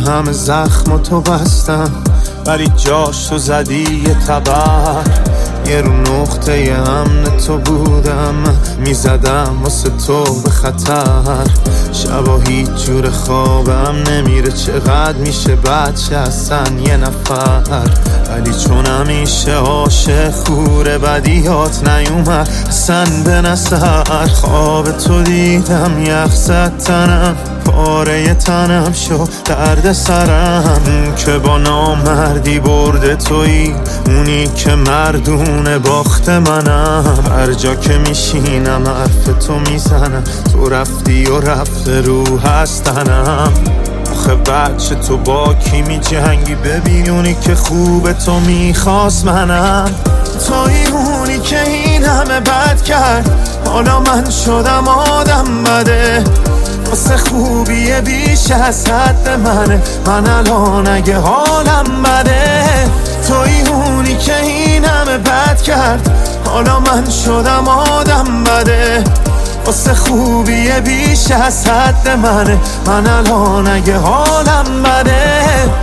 همه زخم تو بستم، ولی جاش تو زدی یه تبر. یه رو نقطه امن تو بودم، میزدم واسه تو به خطر. شبا هیچ جور خوابم نمیره، چقدر میشه بچه هستن یه نفر. ولی چون همیشه عاشق خوره، بدیات نیومد اصلا به نظر. خواب تو دیدم یخ زد تنم، پاره تنم شو درد سرم. که با نامردی برده تویی، اونی که مردونه باخت منم. هر جا که میشینم حرف تو میزنم، تو رفتی و رفته رو هستنم. آخه بچه تو با کی می جنگی؟ ببین اونی که خوب تو میخواست منم. توی اونی که این همه بد کرد، حالا من شدم آدم بده. واسه خوبیه بیش از حد منه، من الان اگه حالم بده. توی اونی که این همه بد کرد، حالا من شدم آدم بده. واسه خوبیه بیش از حد منه، من الان اگه حالم بده.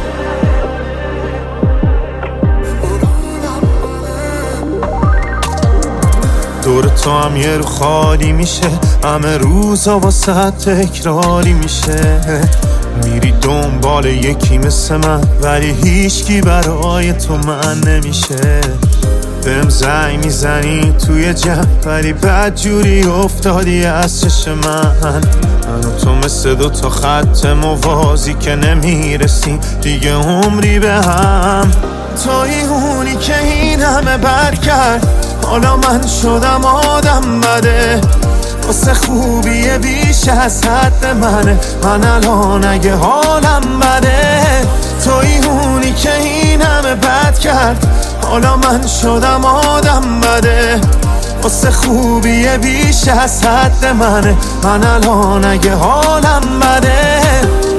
دور تو هم یه رو خالی میشه، همه روزا واسه تکراری میشه. میری دنبال یکی مثل من، ولی هیچکی برای تو من نمیشه. بهم زنگ میزنی توی جمع، ولی بد جوری افتادی از چش من و تو مثل دو تا خط موازی که نمیرسیم دیگه عمری به هم. توی اونی که این همه بد کرد، حالا من شدم آدم بده. واسه خوبیه بیش از حد منه، من الان اگه حالم بده. توی اونی که این همه بد کرد، حالا من شدم آدم بده. واسه خوبیه بیش از حد منه، من الان اگه حالم بده.